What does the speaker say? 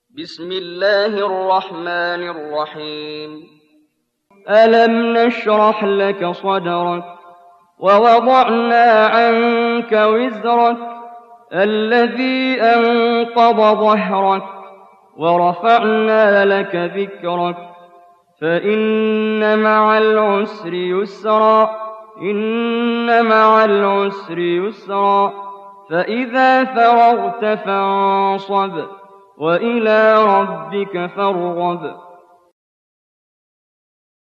بسم الله الرحمن الرحيم ألم نشرح لك صدرك ووضعنا عنك وزرك الذي أنقض ظهرك ورفعنا لك ذكرك فإن مع العسر يسرا إن مع العسر يسرا فإذا فرغت فانصب وإلى ربك فارغب